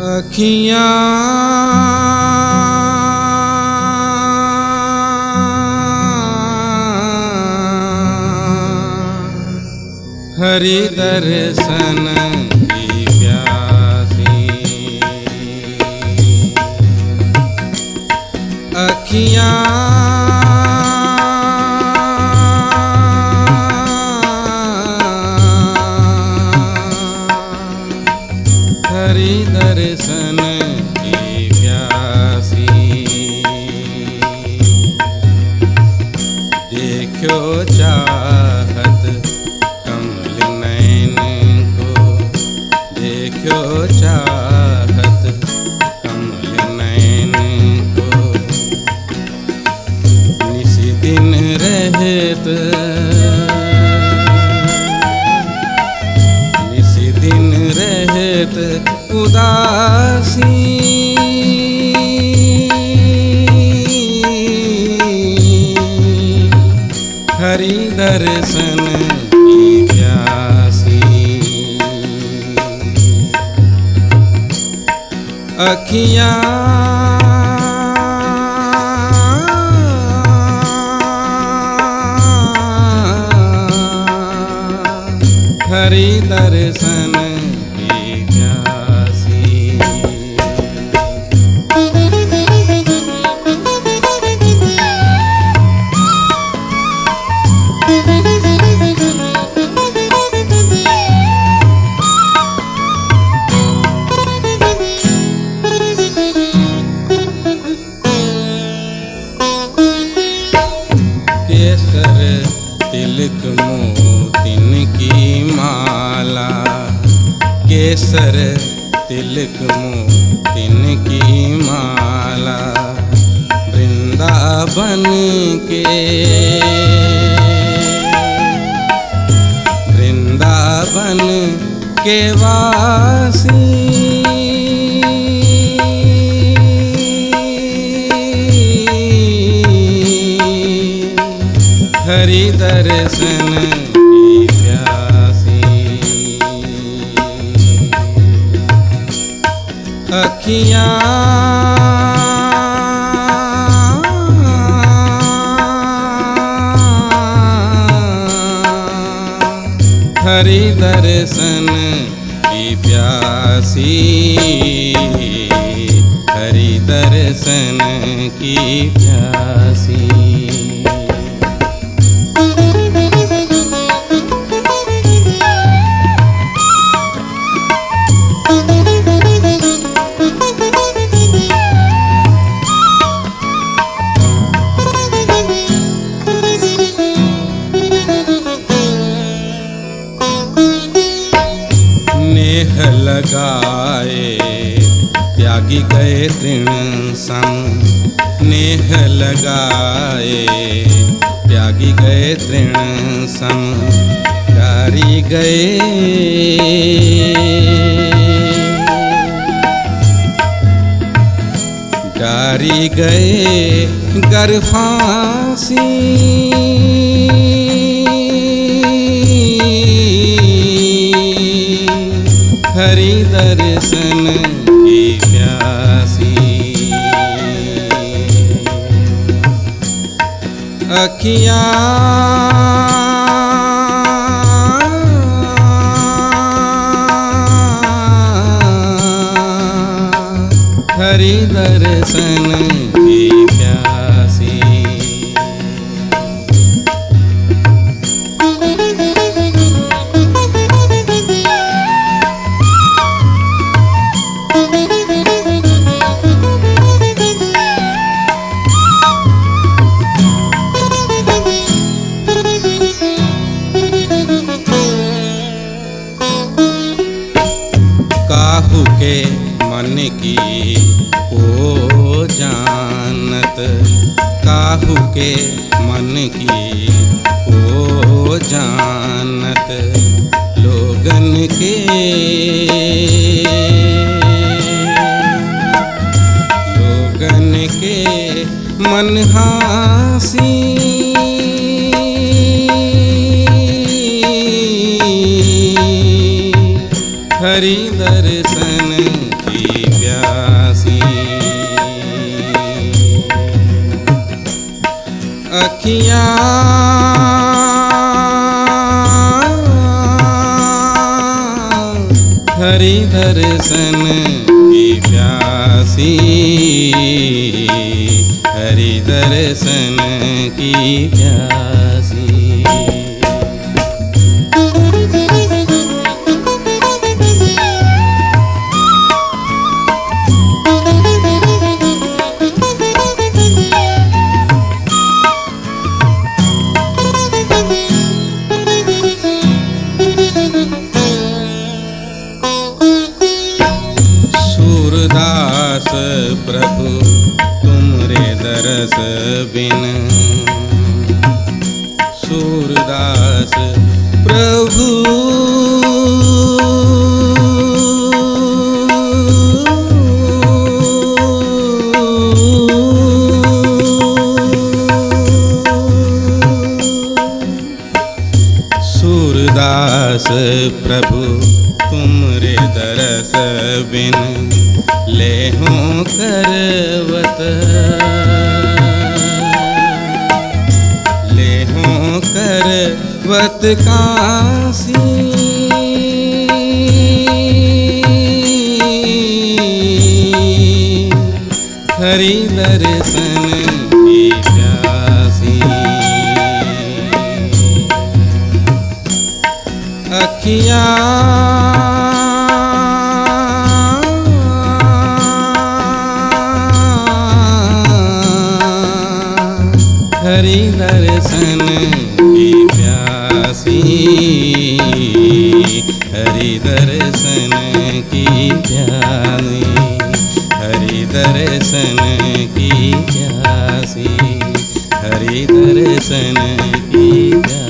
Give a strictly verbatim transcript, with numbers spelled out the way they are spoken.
अखियाँ हरि दर्शन की प्यासी, अखियाँ हरि दर्शन की प्यासी, देखो चाहत कमल नैन को, देखो चाहत कमल नैन को, निस दिन रहत निस दिन रहत उदासी, हरि दर्शन की प्यासी, अखियाँ हरि दर्शन की प्यासी। केसर तिलक मोतिन की माला, केसर तिलक मोतिन की माला, वृंदावन के वृंदावन के वासी, हरि दर्शन की प्यासी, अखियाँ हरि दर्शन की प्यासी, हरि दर्शन की प्यासी। नेह लगाए त्यागी गए तृण सम, नेह लगाए त्यागी गए तृण सम, डारी गए डारी गए गर फांसी, हरि दर्शन की प्यासी, अखियाँ हरि दर्शन की प्यासी। काहू के मन की ओ जानत, काहू के मन की ओ जानत, लोगन के लोगन के मन हासी, हरि दर्शन की प्यासी। अखियाँ हरि दर्शन की प्यासी, हरि दर्शन की प्यासी। सूरदास प्रभु तुमरे दरस बिन, सूरदास प्रभु सूरदास प्रभु तुमरे दरस बिन, लेहों करवत लेहों करवत कासी। हरि दर्शन की प्यासी। अखियाँ हरि दर्शन की प्यासी, हरि दर्शन की प्यासी, हरि दर्शन की प्यासी, हरि दर्शन की प्यासी।